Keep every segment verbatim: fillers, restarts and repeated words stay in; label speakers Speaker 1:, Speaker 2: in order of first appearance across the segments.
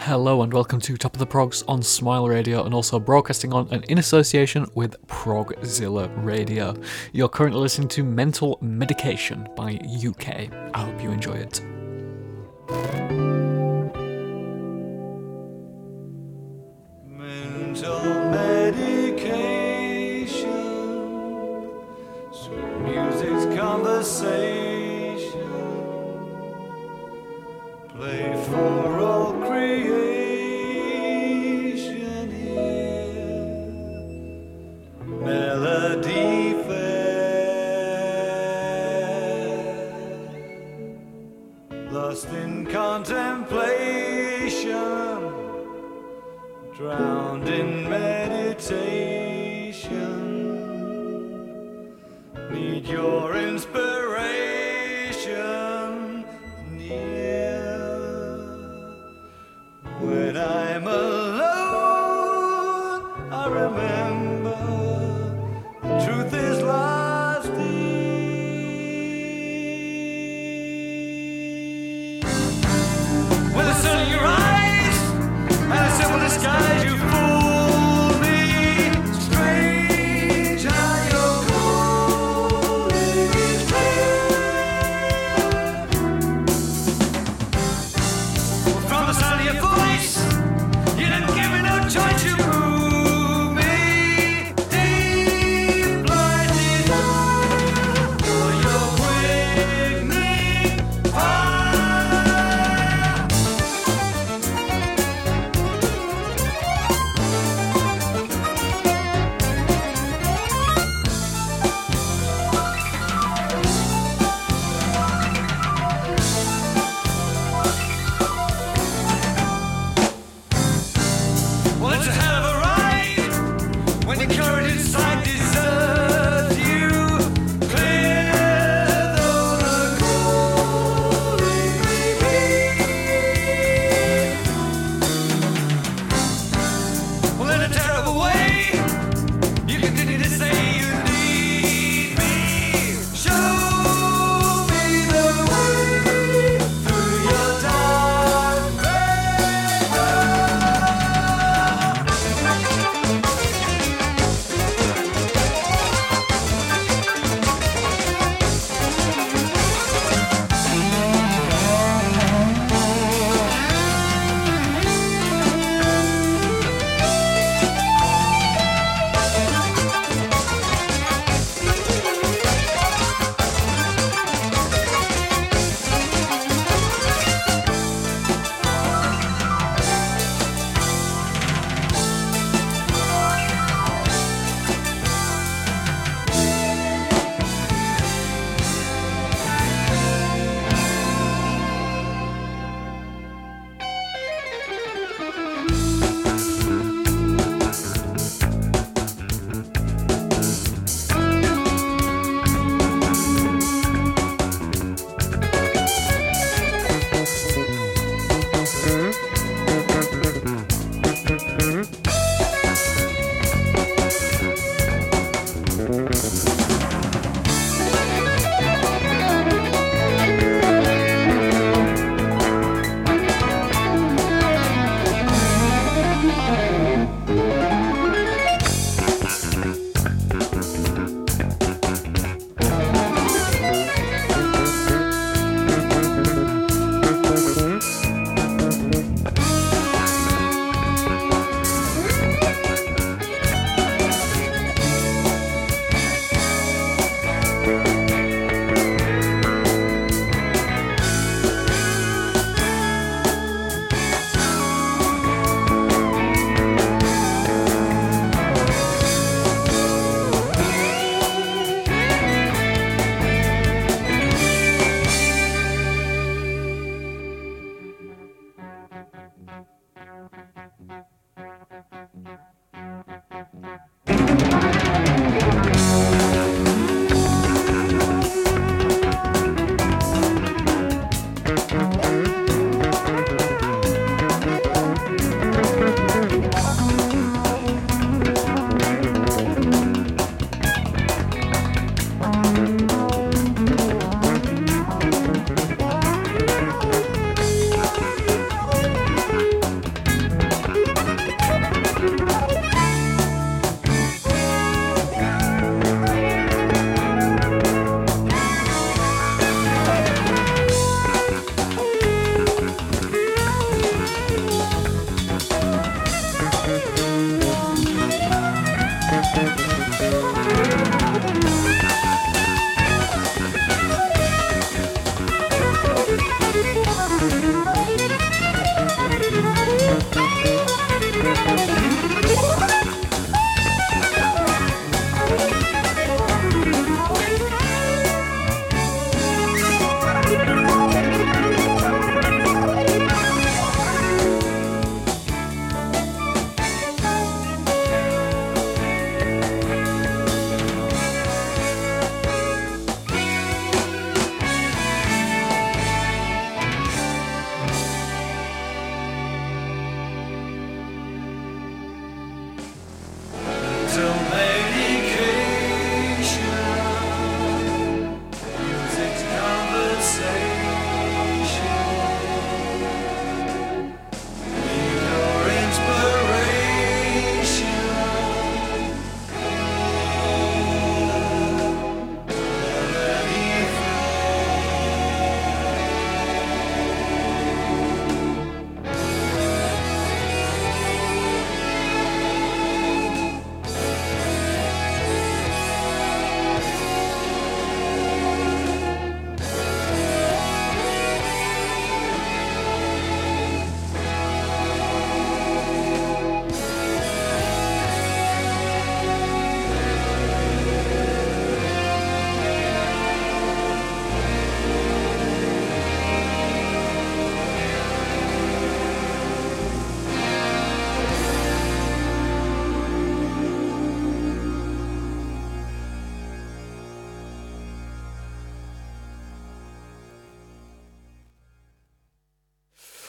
Speaker 1: Hello and welcome to Top of the Progs on Smile Radio and also broadcasting on and in association with Progzilla Radio. You're currently listening to Mental Medication by U K. I hope you enjoy it.
Speaker 2: Mental medication, sweet music's conversation, play for all creation here, melody fair, lost in contemplation, drowned in meditation, need your inspiration near. When I'm alone, I remember the truth is lost deep. With the sun in your eyes and a simple disguise, you fool me. Strange how your calling is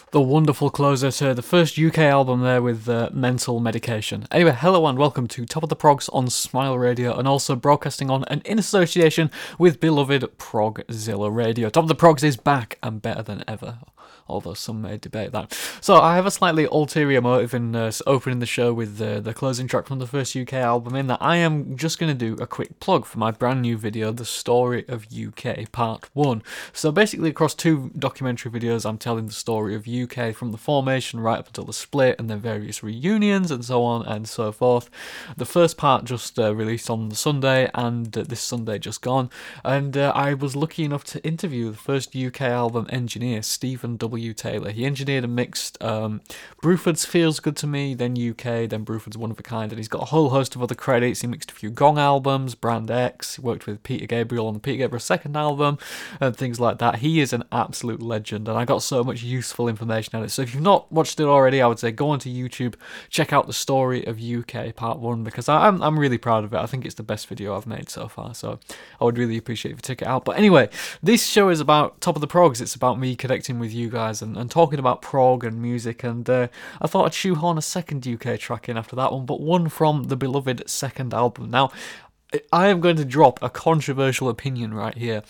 Speaker 1: The wonderful closer to the first U K album there with uh, Mental Medication. Anyway, hello and welcome to Top of the Progs on Smile Radio, and also broadcasting on and in association with beloved Progzilla Radio. Top of the Progs is back and better than ever, although some may debate that. So I have a slightly ulterior motive in uh, opening the show with uh, the closing track from the first U K album, in that I am just going to do a quick plug for my brand new video, The Story of U K Part one. So basically across two documentary videos I'm telling the story of U K from the formation right up until the split and then various reunions and so on and so forth. The first part just uh, released on the Sunday, and uh, this Sunday just gone, and uh, I was lucky enough to interview the first U K album engineer, Stephen W. Taylor. He engineered and mixed um, Bruford's Feels Good to Me, then U K, then Bruford's One of a Kind, and he's got a whole host of other credits. He mixed a few Gong albums, Brand X, he worked with Peter Gabriel on the Peter Gabriel second album, and things like that. He is an absolute legend, and I got so much useful information on it. So if you've not watched it already, I would say go onto YouTube, check out The Story of U K Part one, because I'm, I'm really proud of it. I think it's the best video I've made so far, so I would really appreciate if you check it out. But anyway, this show is about Top of the Progs. It's about me connecting with you guys and, and talking about prog and music, and uh, I thought I'd shoehorn a second U K track in after that one, but one from the beloved second album. Now, I am going to drop a controversial opinion right here.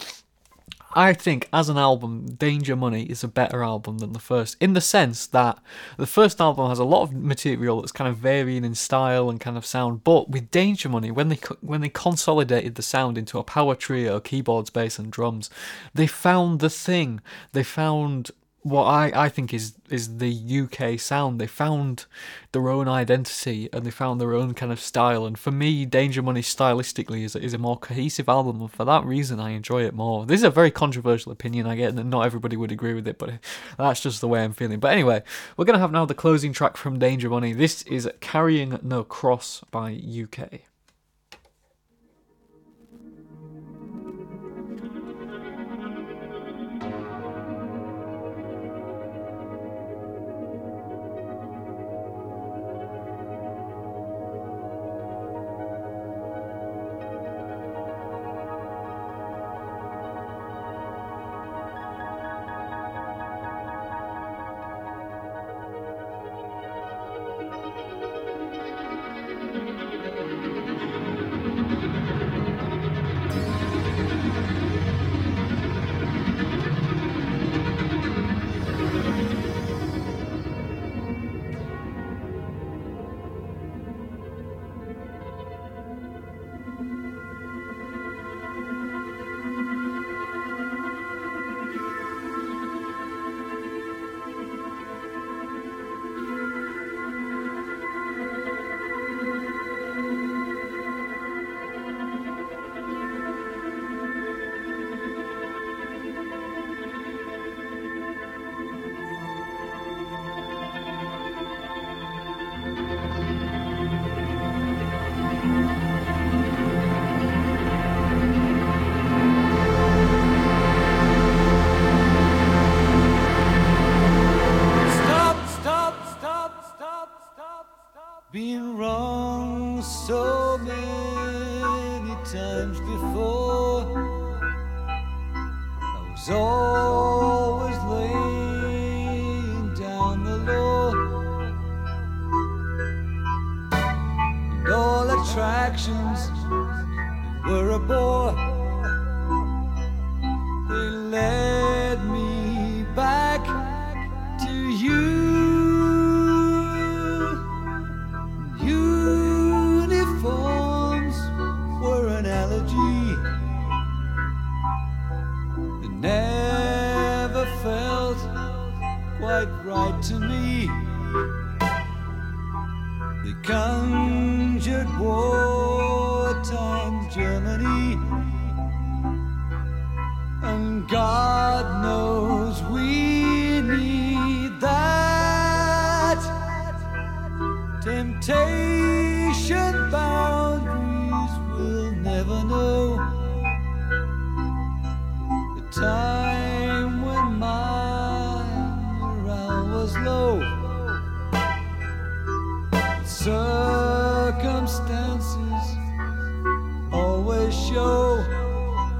Speaker 1: I think, as an album, Danger Money is a better album than the first, in the sense that the first album has a lot of material that's kind of varying in style and kind of sound, but with Danger Money, when they when they consolidated the sound into a power trio, keyboards, bass and drums, they found the thing. They found what I, I think is is the U K sound. They found their own identity and they found their own kind of style, and for me, Danger Money stylistically is, is a more cohesive album, and for that reason I enjoy it more. This is a very controversial opinion, I get that not everybody would agree with it, but that's just the way I'm feeling. But anyway, we're going to have now the closing track from Danger Money. This is Carrying No Cross by U K.
Speaker 2: Been wrong so many times before. I was always laying down the law, and all attractions were a bore. They led me back to you. Never felt quite right to me. They conjured wartime Germany, and God knows we need that. Temptation boundaries will never know. Time when my morale was low, circumstances always show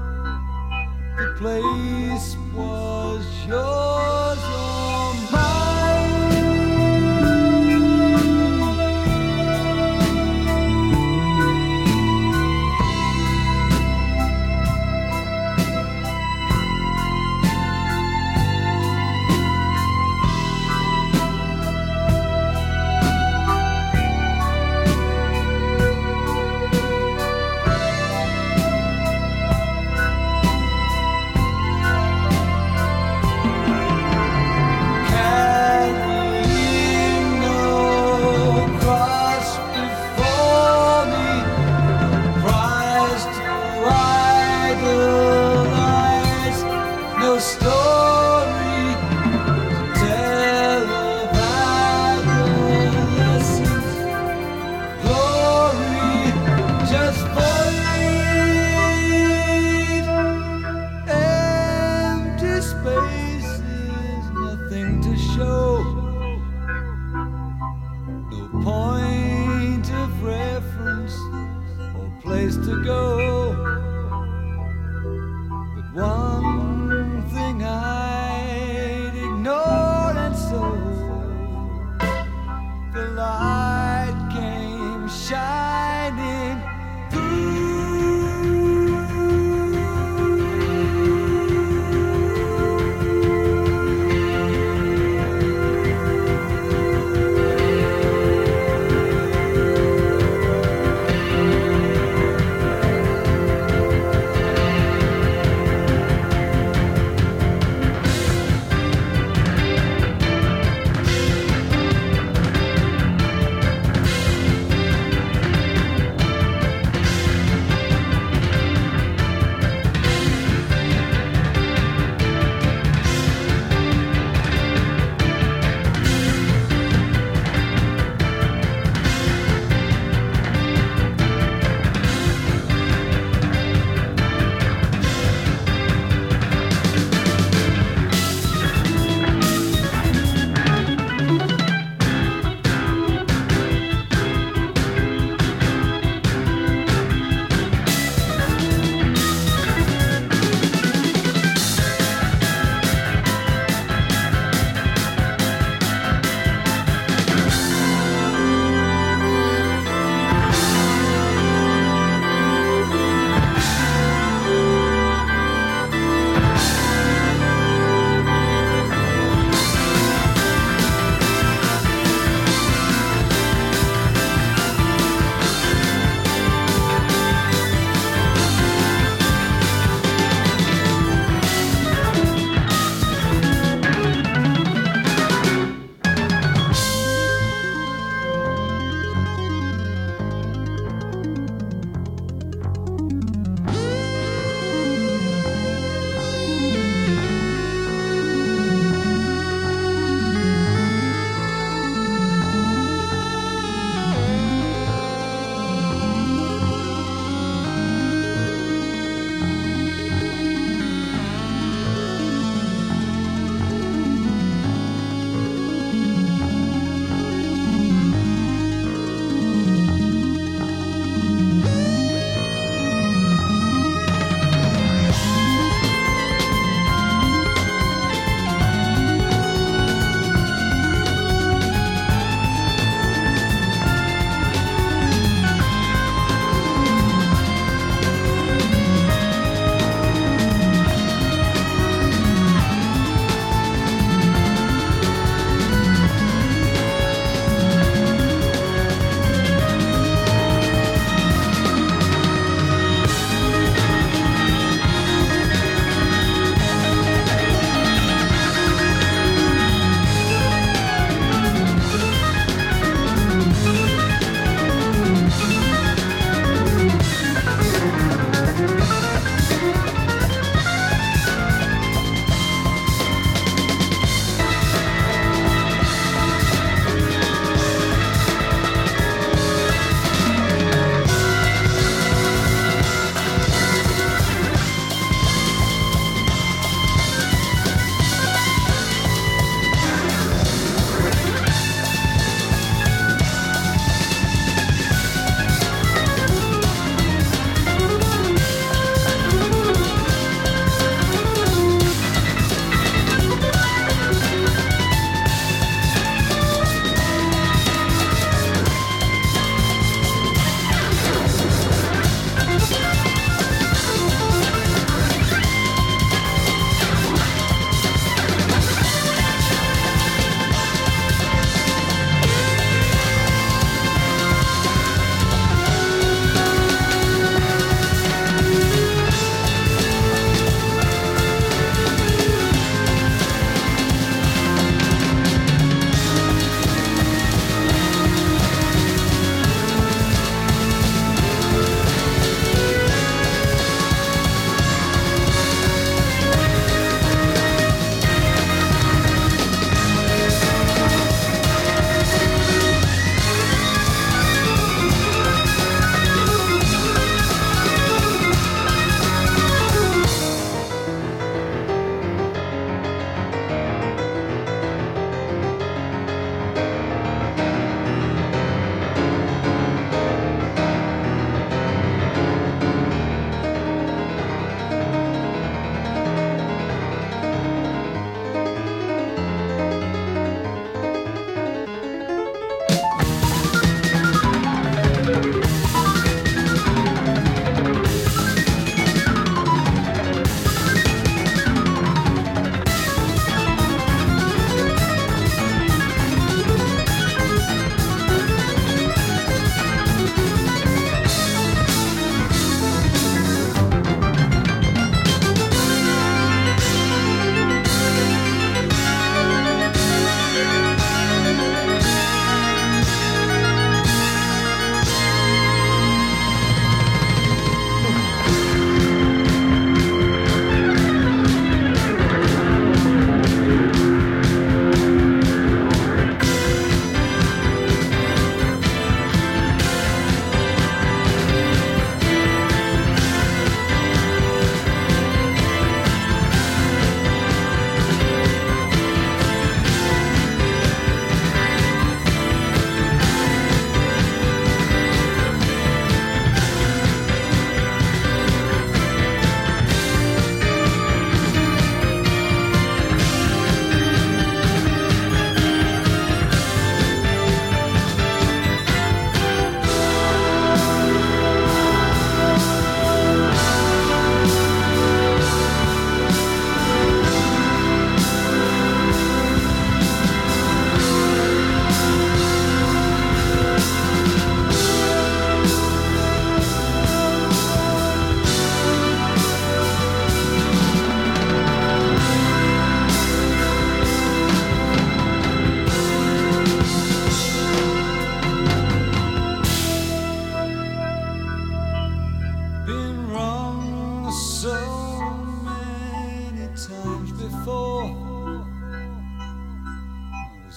Speaker 2: the place was yours or mine. story to tell of adolescence. Glory just void, empty spaces, nothing to show. No point of reference or place to go. But one thing I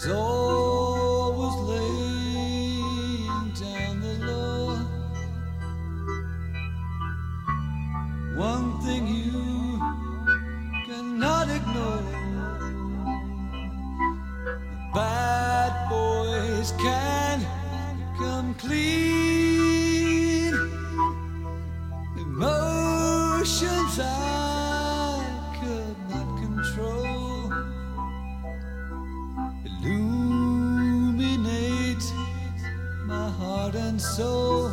Speaker 2: was always laying down the law. One thing you cannot ignore: bad boys can come clean. Emotions I could not control illuminate my heart and soul.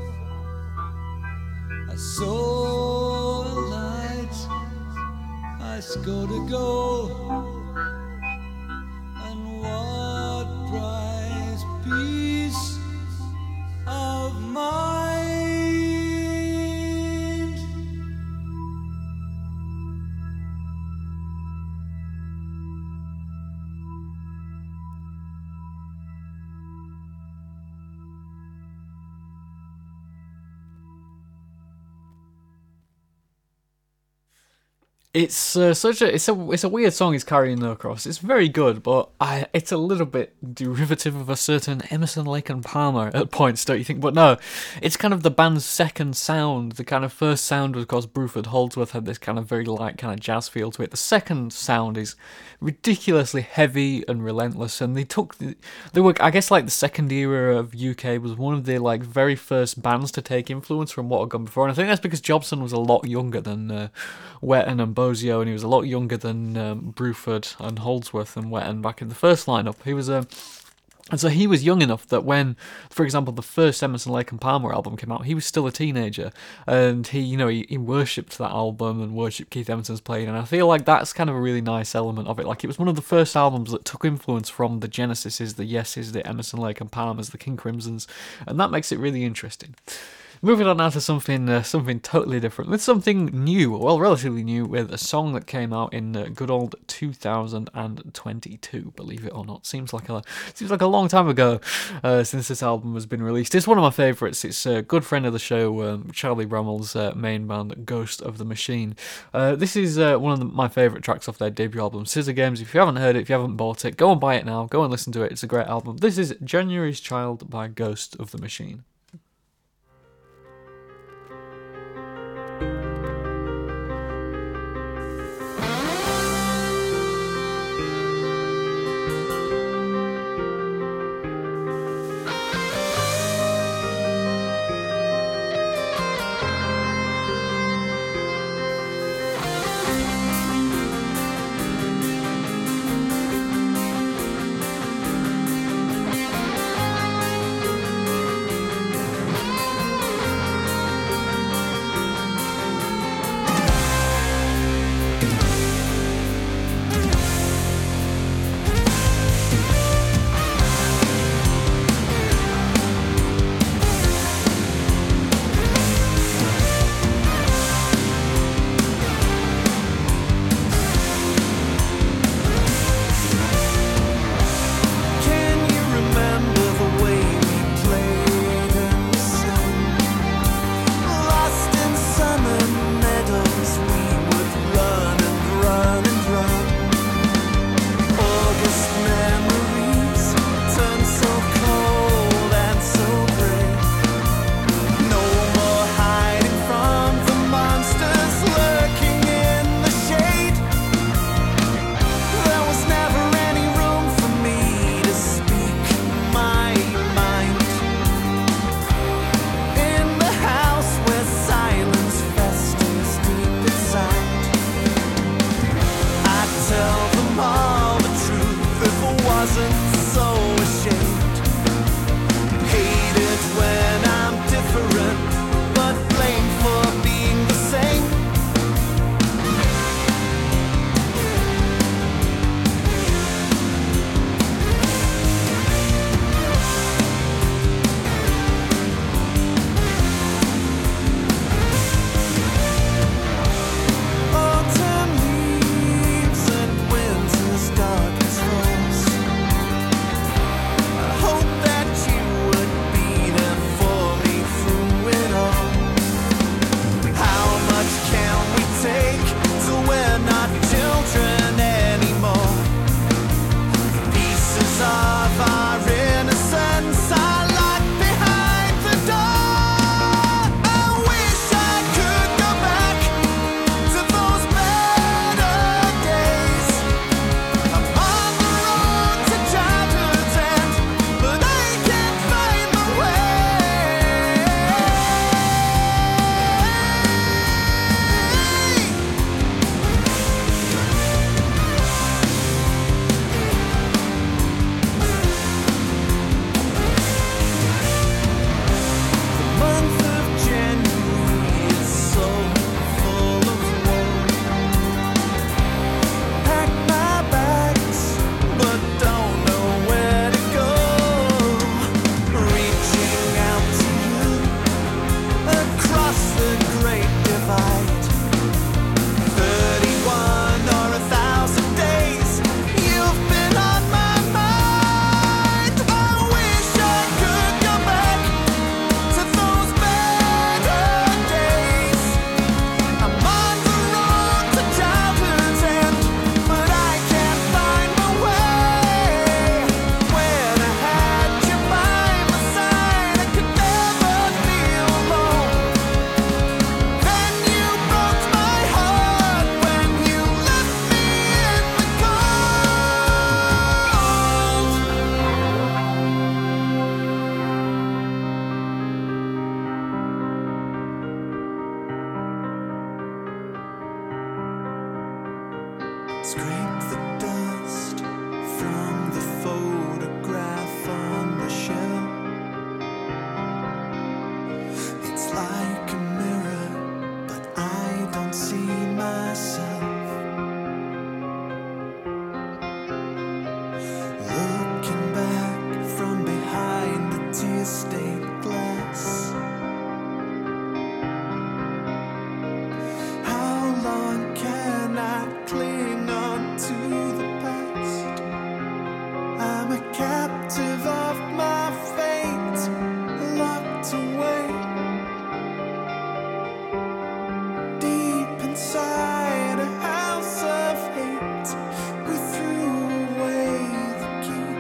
Speaker 2: I saw a light, I scored a goal, and what prize peace of mind.
Speaker 1: It's uh, such a it's a it's a weird song he's carrying across. It's very good, but I it's a little bit derivative of a certain Emerson, Lake and Palmer at points, don't you think? But no, it's kind of the band's second sound. The kind of first sound was, of course, Bruford Holdsworth had this kind of very light kind of jazz feel to it. The second sound is ridiculously heavy and relentless, and they took the, they were I guess like the second era of U K was one of the like very first bands to take influence from what had gone before, and I think that's because Jobson was a lot younger than uh, Wetton and Bozio, and he was a lot younger than um, Bruford and Holdsworth and Wetton back in the first lineup. He was a uh, And so he was young enough that when, for example, the first Emerson, Lake and Palmer album came out, he was still a teenager, and he, you know, he, he worshipped that album and worshipped Keith Emerson's playing, and I feel like that's kind of a really nice element of it. Like, it was one of the first albums that took influence from the Genesises, the Yeses, the Emerson, Lake and Palmers, the King Crimsons, and that makes it really interesting. Moving on now to something uh, something totally different, with something new, well, relatively new, with a song that came out in uh, good old two thousand twenty-two, believe it or not. Seems like a seems like a long time ago uh, since this album has been released. It's one of my favourites. It's a good friend of the show, um, Charlie Bramall's uh, main band, Ghost of the Machine. Uh, this is uh, one of the, my favourite tracks off their debut album, Scissor Games. If you haven't heard it, if you haven't bought it, go and buy it now. Go and listen to it. It's a great album. This is January's Child by Ghost of the Machine.
Speaker 3: Scrape the dust from the photograph on the shelf. It's like a mirror, but I don't see myself. Looking back from behind the tear-stained glass. How long can I cling on to the past? I'm a captive of my fate, locked away deep inside a house of hate. We threw away the key.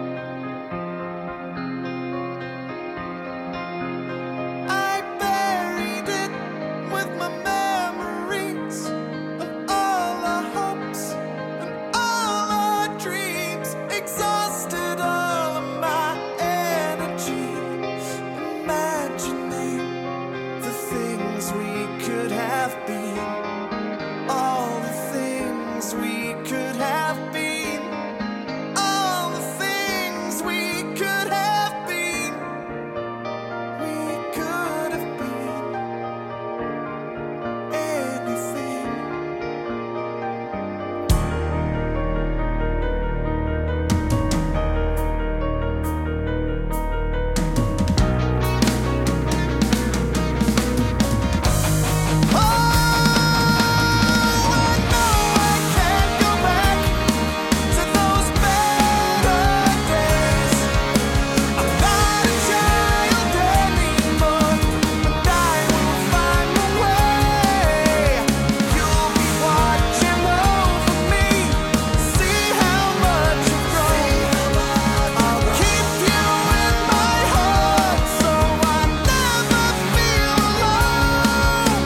Speaker 3: I buried it with my memories of all our hopes and all our dreams. Exhausted all of my energy, imagining the things we could have been. All the things we could have been. All the things we could have been. We could have been anything. Oh, I know I can't go back to those better days. I'm not a child anymore, but I will find a way. You'll be watching over me, see how much you've grown. I'll keep you in my heart, so I never feel alone.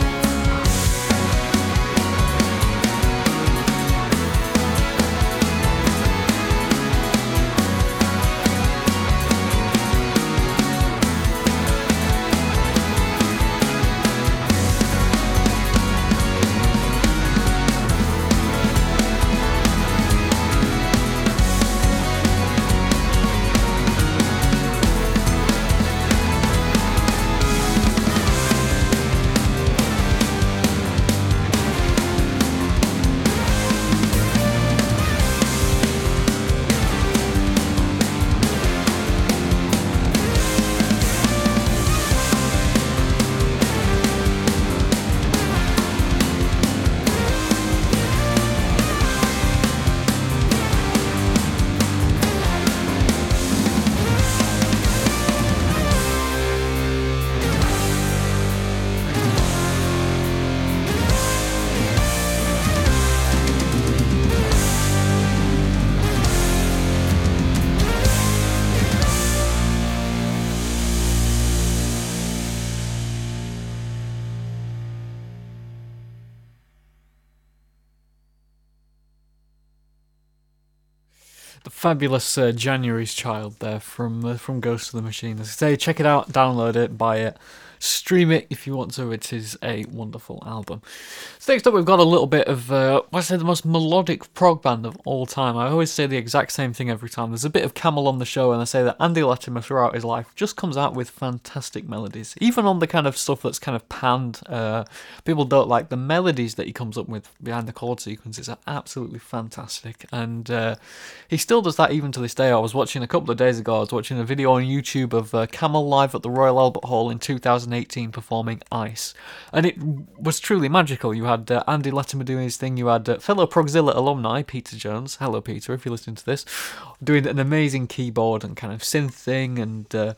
Speaker 1: The fabulous uh, January's Child there from uh, from Ghost of the Machine. As I say, check it out, download it, buy it, stream it if you want to. It is a wonderful album. So next up, we've got a little bit of, uh, I say, the most melodic prog band of all time. I always say the exact same thing every time. There's a bit of Camel on the show, and I say that Andy Latimer throughout his life just comes out with fantastic melodies. Even on the kind of stuff that's kind of panned, uh, people don't like the melodies that he comes up with behind the chord sequences are absolutely fantastic. And uh, he still does that even to this day. I was watching a couple of days ago, I was watching a video on YouTube of uh, Camel live at the Royal Albert Hall in two thousand eighteen performing Ice. And it was truly magical. You had uh, Andy Latimer doing his thing, you had uh, fellow Progzilla alumni, Peter Jones, hello Peter if you're listening to this, doing an amazing keyboard and kind of synth thing, and uh,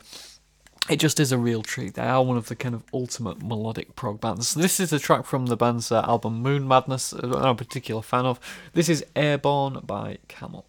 Speaker 1: it just is a real treat. They are one of the kind of ultimate melodic prog bands. So this is a track from the band's uh, album Moon Madness, uh, I'm a particular fan of. This is Airborne by Camel.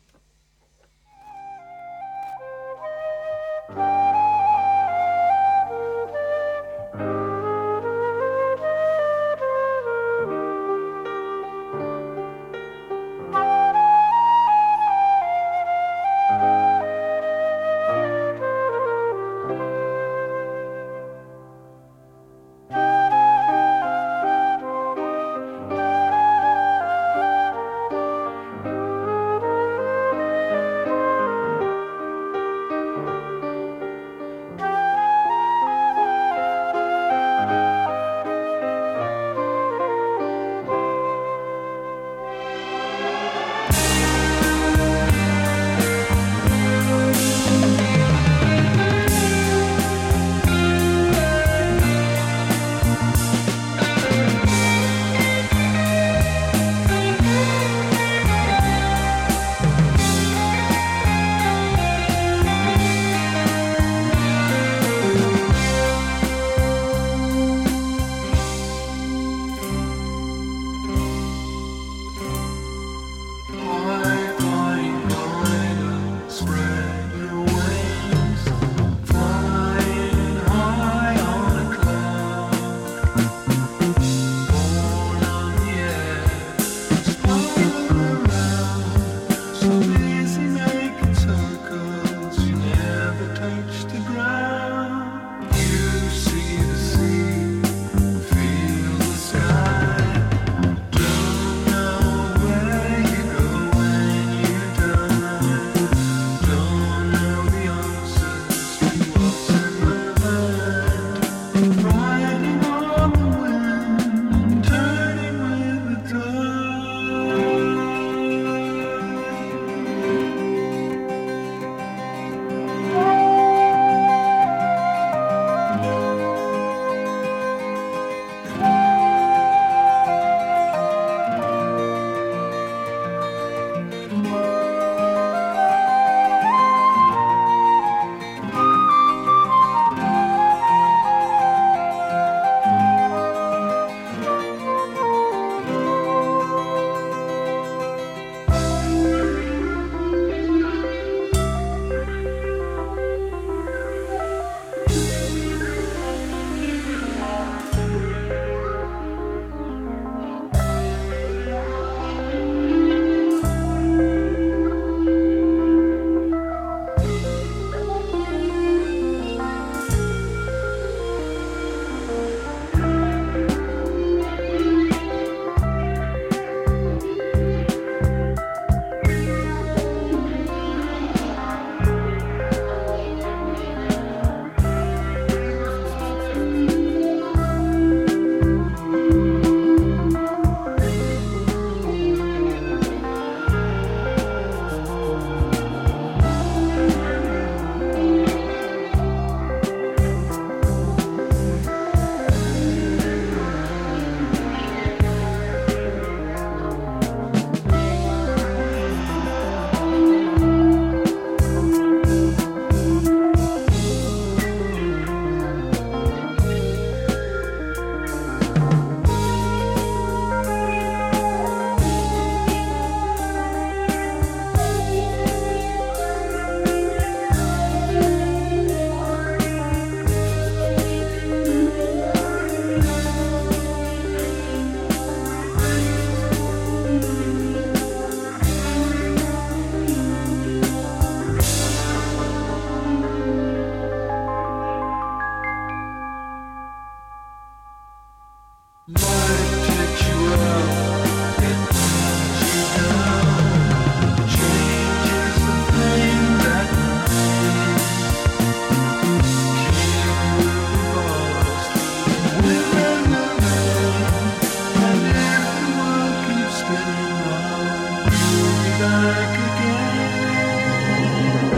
Speaker 2: back again.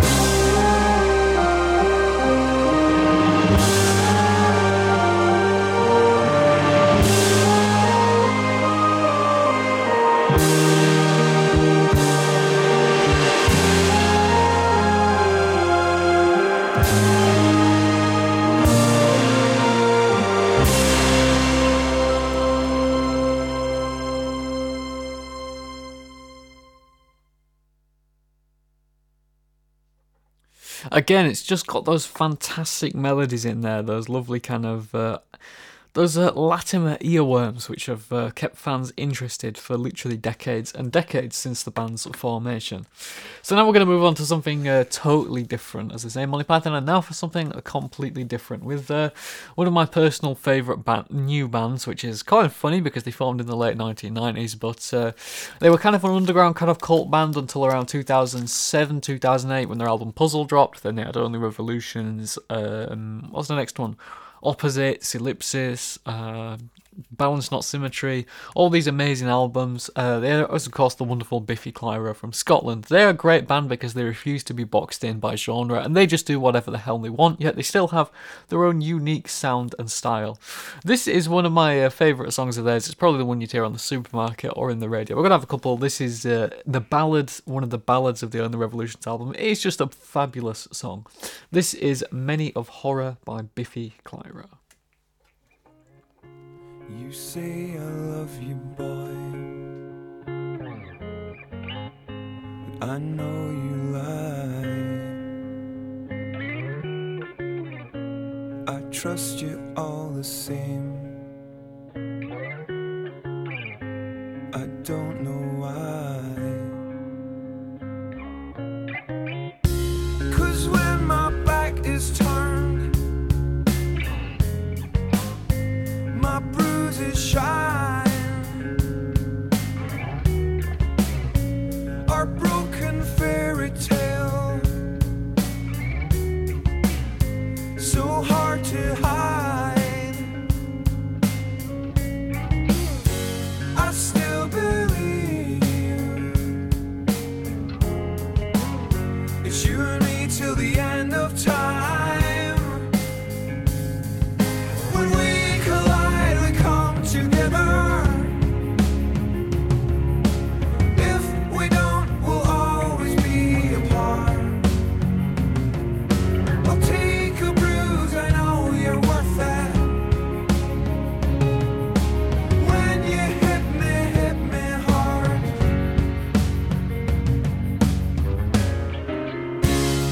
Speaker 1: Again, it's just got those fantastic melodies in there, those lovely kind of, uh, those uh, Latimer earworms which have uh, kept fans interested for literally decades and decades since the band's formation. So now we're going to move on to something uh, totally different, as I say, Monty Python, and now for something completely different, with uh, one of my personal favourite band, new bands, which is kind of funny because they formed in the late nineteen nineties, but uh, they were kind of an underground kind of cult band until around two thousand seven, two thousand eight, when their album Puzzle dropped. Then they had Only Revolutions, um, what's the next one? Opposites, Ellipsis, uh, Balance Not Symmetry, all these amazing albums. Uh, there is, of course, the wonderful Biffy Clyro from Scotland. They're a great band because they refuse to be boxed in by genre, and they just do whatever the hell they want, yet they still have their own unique sound and style. This is one of my uh, favourite songs of theirs. It's probably the one you'd hear on the supermarket or in the radio. We're going to have a couple. This is uh, the ballad, one of the ballads of the Own the Revolutions album. It's just a fabulous song. This is Many of Horror by Biffy Clyro.
Speaker 3: You say I love you, boy, but I know you lie. I trust you all the same. I don't know why. 'Cause when my back is turned, my bruises shine. Our broken fairy tale, so hard to hide. I still believe it's you and me till the end of time. When we collide, we come together. If we don't, we'll always be apart. I'll take a bruise, I know you're worth that. When you hit me, hit me hard.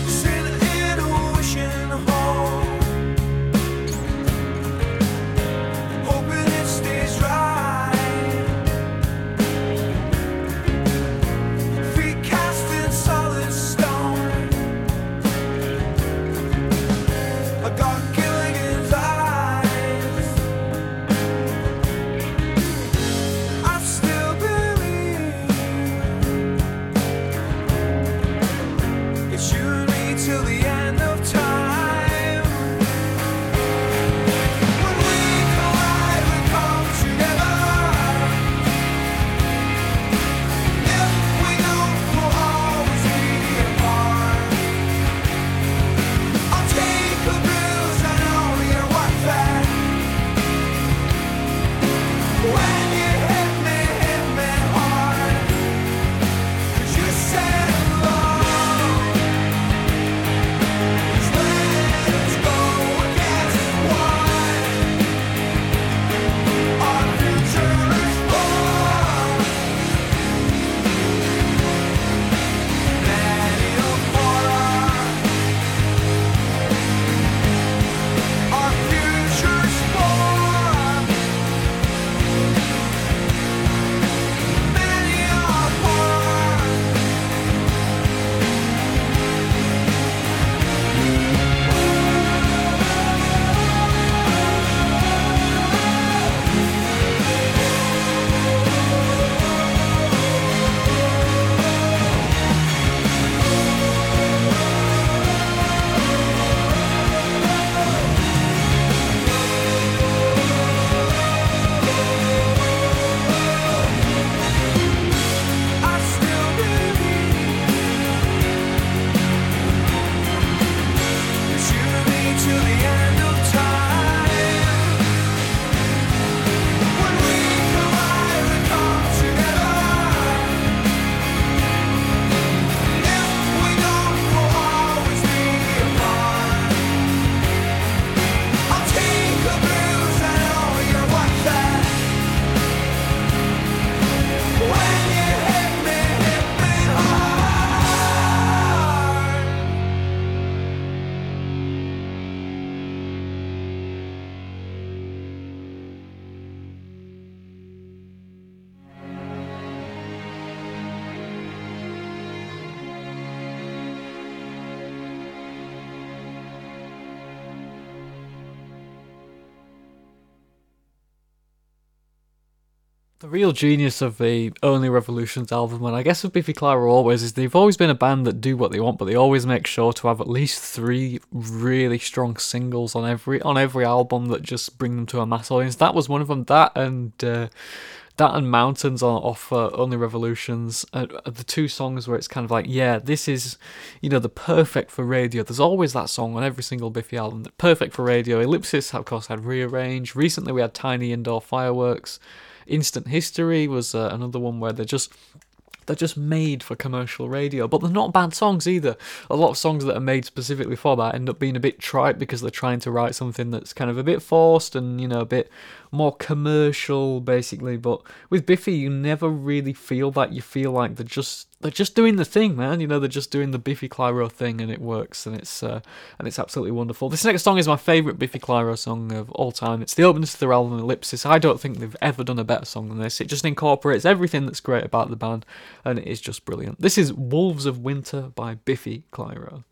Speaker 1: The real genius of the Only Revolutions album, and I guess with Biffy Clyro always, is they've always been a band that do what they want, but they always make sure to have at least three really strong singles on every on every album that just bring them to a mass audience. That was one of them. That and uh, that and Mountains on off uh, Only Revolutions, uh, the two songs where it's kind of like, yeah, this is, you know, the perfect for radio. There's always that song on every single Biffy album, perfect for radio. Ellipsis, of course, had Rearrange. Recently, we had Tiny Indoor Fireworks. Instant History was uh, another one where they're just they're just made for commercial radio, but they're not bad songs either. A lot of songs that are made specifically for that end up being a bit trite because they're trying to write something that's kind of a bit forced and, you know, a bit more commercial, basically. But with Biffy, you never really feel that. You feel like they're just they're just doing the thing, man. You know, they're just doing the Biffy Clyro thing, and it works, and it's uh, and it's absolutely wonderful. This next song is my favourite Biffy Clyro song of all time. It's the opener to their album Ellipsis. I don't think they've ever done a better song than this. It just incorporates everything that's great about the band, and it is just brilliant. This is Wolves of Winter by Biffy Clyro.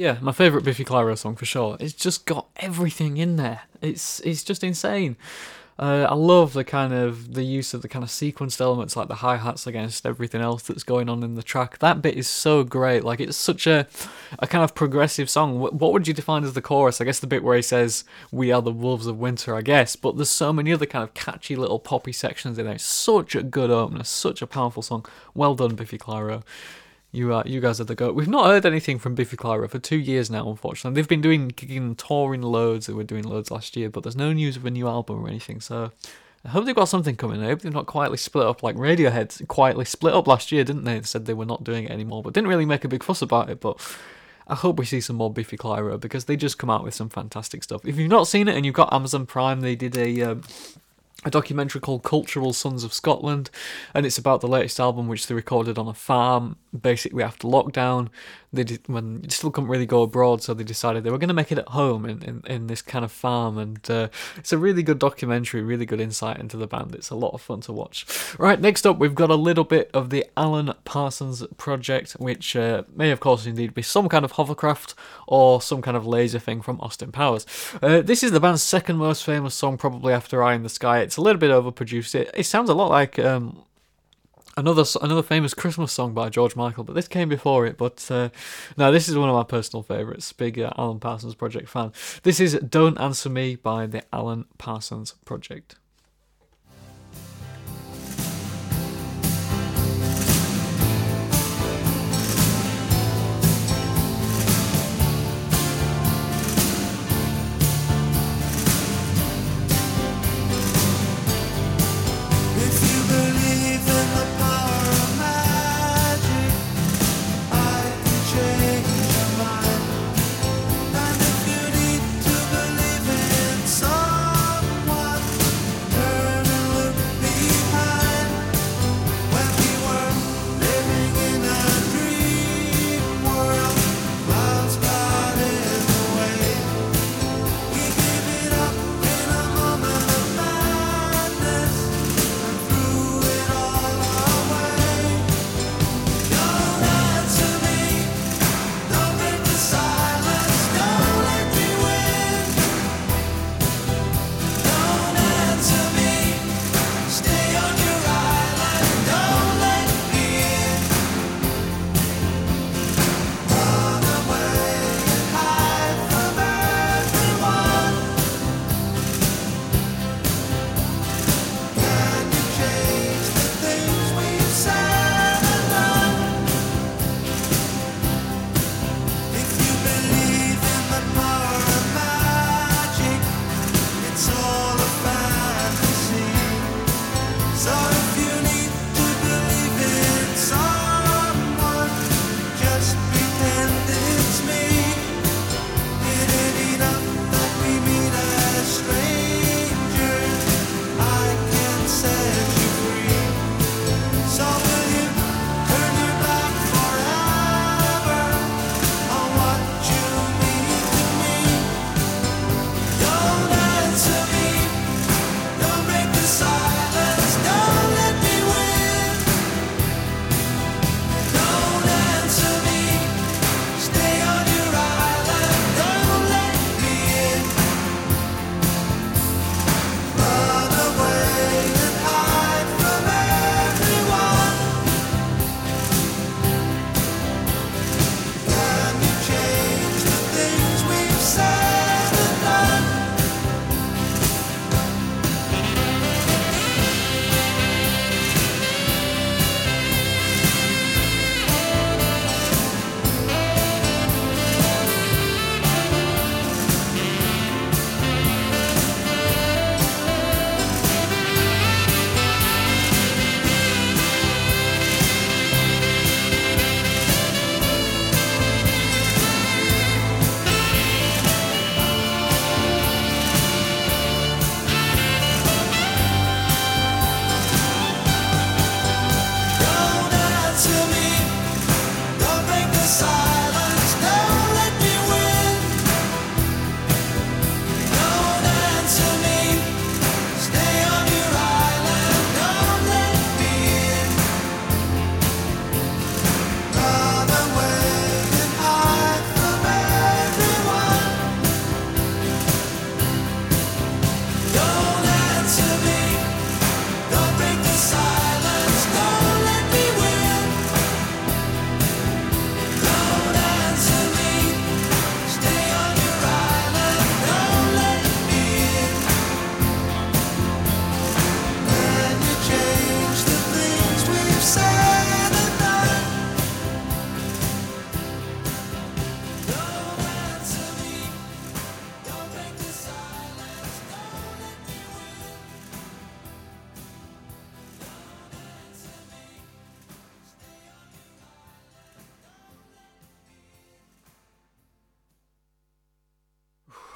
Speaker 1: Yeah, my favourite Biffy Clyro song for sure. It's just got everything in there. It's it's just insane. Uh, I love the kind of the use of the kind of sequenced elements like the hi-hats against everything else that's going on in the track. That bit is so great. Like, it's such a a kind of progressive song. What, what would you define as the chorus? I guess the bit where he says, "We are the wolves of winter," I guess. But there's so many other kind of catchy little poppy sections in there. It's such a good opener, such a powerful song. Well done, Biffy Clyro. You uh, you guys are the goat. We've not heard anything from Biffy Clyro for two years now, unfortunately. They've been doing gigging, touring loads. They were doing loads last year, but there's no news of a new album or anything. So I hope they've got something coming. I hope they've not quietly split up like Radiohead quietly split up last year, didn't they? They said they were not doing it anymore, but didn't really make a big fuss about it. But I hope we see some more Biffy Clyro because they just come out with some fantastic stuff. If you've not seen it and you've got Amazon Prime, they did a... Um, a documentary called Cultural Sons of Scotland, and it's about the latest album which they recorded on a farm basically after lockdown. They did, when they still couldn't really go abroad, so they decided they were going to make it at home in, in, in this kind of farm, and uh, it's a really good documentary, really good insight into the band. It's a lot of fun to watch. Right, next up we've got a little bit of the Alan Parsons Project, which uh, may of course indeed be some kind of hovercraft or some kind of laser thing from Austin Powers. Uh, this is the band's second most famous song, probably after Eye in the Sky. It's a little bit overproduced. It, it sounds a lot like um, another another famous Christmas song by George Michael, but this came before it. But uh, no, this is one of my personal favourites. Big uh, Alan Parsons Project fan. This is Don't Answer Me by the Alan Parsons Project.
Speaker 3: Someone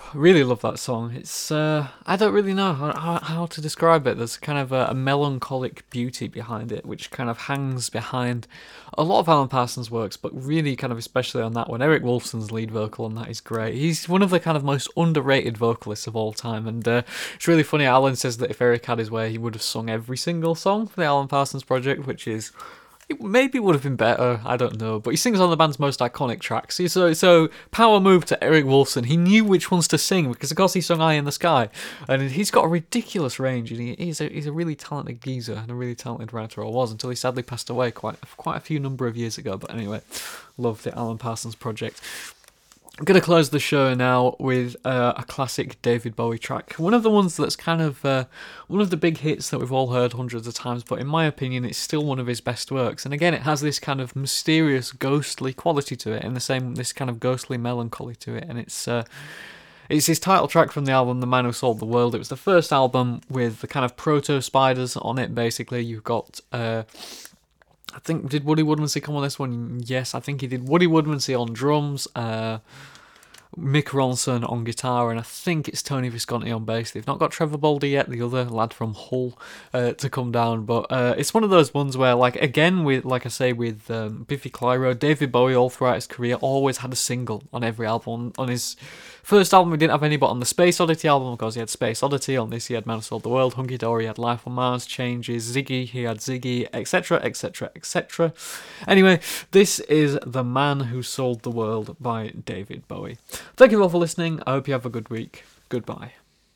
Speaker 1: Really love that song. It's uh, I don't really know how, how to describe it. There's kind of a, a melancholic beauty behind it, which kind of hangs behind a lot of Alan Parsons' works, but really kind of especially on that one. Eric Woolfson's lead vocal on that is great. He's one of the kind of most underrated vocalists of all time, and uh, it's really funny. Alan says that if Eric had his way, he would have sung every single song for the Alan Parsons Project, which is... It maybe would have been better, I don't know, but he sings on the band's most iconic tracks. So, so power move to Eric Woolfson. He knew which ones to sing because, of course, he sung "Eye in the Sky," and he's got a ridiculous range. And he, he's a he's a really talented geezer and a really talented writer, or was until he sadly passed away quite quite a few number of years ago. But anyway, love the Alan Parsons Project. I'm going to close the show now with uh, a classic David Bowie track. One of the ones that's kind of uh, one of the big hits that we've all heard hundreds of times, but in my opinion, it's still one of his best works. And again, it has this kind of mysterious, ghostly quality to it, and the same this kind of ghostly melancholy to it. And it's uh, it's his title track from the album The Man Who Sold the World. It was the first album with the kind of proto-Spiders on it, basically. You've got... Uh, I think, did Woody Woodmansey come on this one? Yes, I think he did. Woody Woodmansey on drums, uh, Mick Ronson on guitar, and I think it's Tony Visconti on bass. They've not got Trevor Bolder yet, the other lad from Hull, uh, to come down, but uh, it's one of those ones where, like, again, with like I say, with um, Biffy Clyro, David Bowie all throughout his career always had a single on every album. On his first album, he didn't have any, but on the Space Oddity album, of course, he had Space Oddity. On this, he had Man Who Sold the World, Hunky Dory, he had Life on Mars, Changes, Ziggy, he had Ziggy, et cetera, et cetera, et cetera. Anyway, this is The Man Who Sold the World by David Bowie. Thank you all for listening. I hope you have a good week. Goodbye.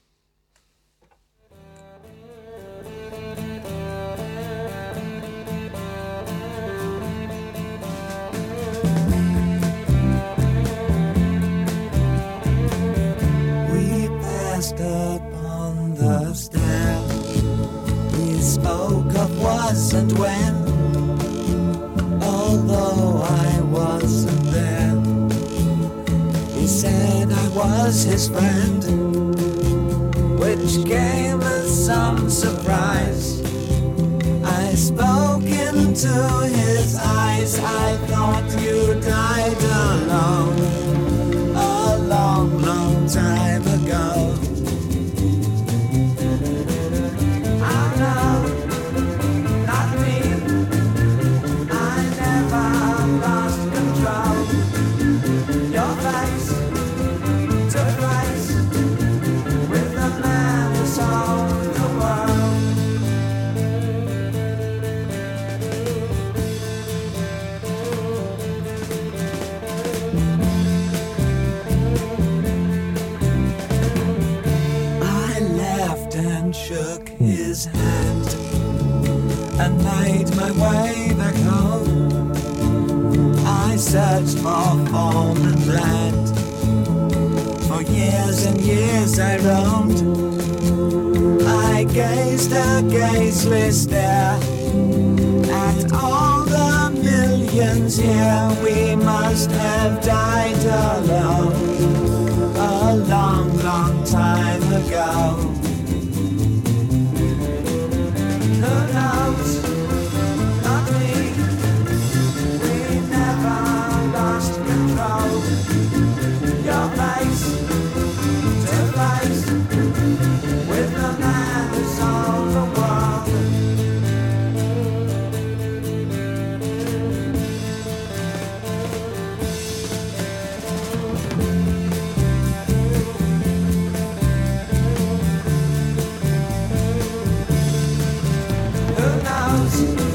Speaker 3: Up on the stair, we spoke of was and when, although I wasn't there. He said I was his friend, which came as some surprise. I spoke into his eyes, I thought you died alone a long, long time ago. Shook his hand and made my way back home. I searched for form and land. For years and years I roamed. I gazed a gazeless stare at all the millions here. We must have died alone a long, long time ago. Who knows? Not me. We never lost control. Your face to face with the man who sold the world. Who knows?